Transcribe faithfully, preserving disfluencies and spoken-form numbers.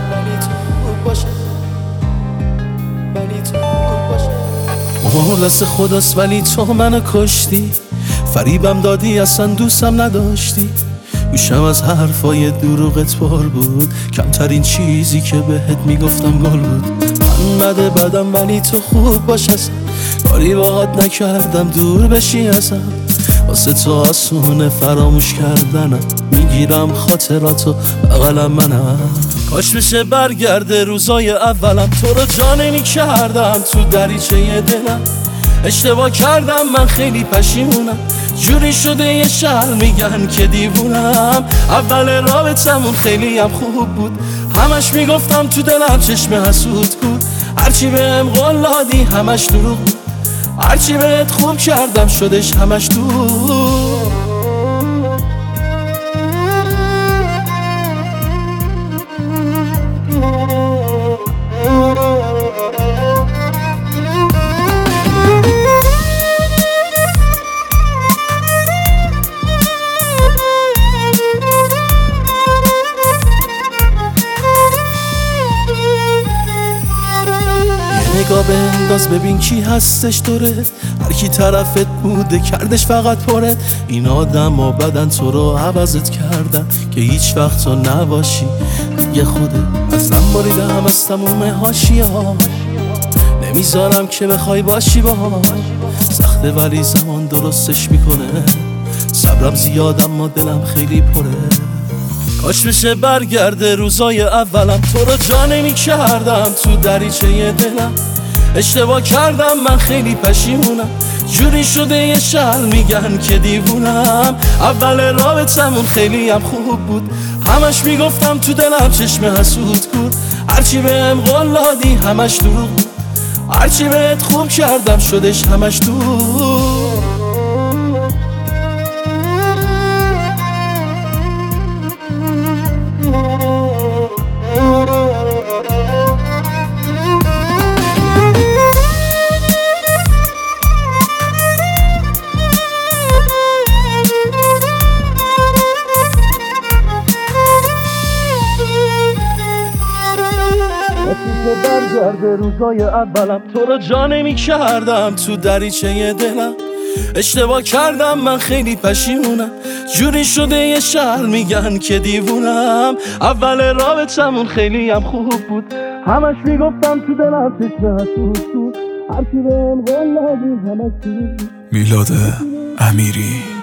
ولی تو خوب باشه، ولی تو خوب باشه. امور دست خداست ولی تو منو کشتی، فریبم دادی اصلا دوستم نداشتی. گوشم از حرفای دروغت پر بود، کمترین چیزی که بهت میگفتم گل بود. من بده بدم ولی تو خوب باش، اصلا کاری باهات نکردم دور بشی ازم. واسه تو آسونه فراموش کردنم، میگیرم خاطراتو بغلم منم. کاش بشه برگرده روزای اولم، تو رو جا نمی کردم تو دریچه دلم. اشتباه کردم من خیلی پشیمونم، جوری شده یه شهر میگن که دیوونم. اول رابطمون خیلی هم خوب بود، همش میگفتم تو دلم چشم حسود بود. هرچی بهم قول دادی همش دروغ بود، هرچی بهت خوب کردم شدش همش دروغ. نگاه بنداز ببین کی هستش دوره، هر کی طرفت بوده کردش فقط پره. این آدم ها بدن تو رو عوضت کردن که هیچ وقت تو نباشی دیگه خوده. ازم بریدم از تموم حاشیه ها، نمیذارم که بخوای باشی باهاش. سخته ولی زمان درستش میکنه، صبرم زیاد اما دلم خیلی پره. کاش بشه برگرده روزای اولم، تو رو جا نمی کردم تو دریچه دلم. اشتباه کردم من خیلی پشیمونم، جوری شده یه شهر میگن که دیوونم. اول رابطمون خیلی هم خوب بود، همش میگفتم تو دلم چشم حسود بود. هرچی بهم قول دادی همش دروغ بود، هرچی بهت خوب کردم شدش همش دروغ. برگرده روزای اولم، تو رو جا نمی کردم تو دریچه دلم. اشتباه کردم من خیلی پشیمونم، جوری شده یه شهر میگن که دیوونم. اول رابطمون خیلی هم خوب بود، همش میگفتم تو دلم چشم حسود بود. هرچی بهم قول دادی همش بود. میلاد امیری.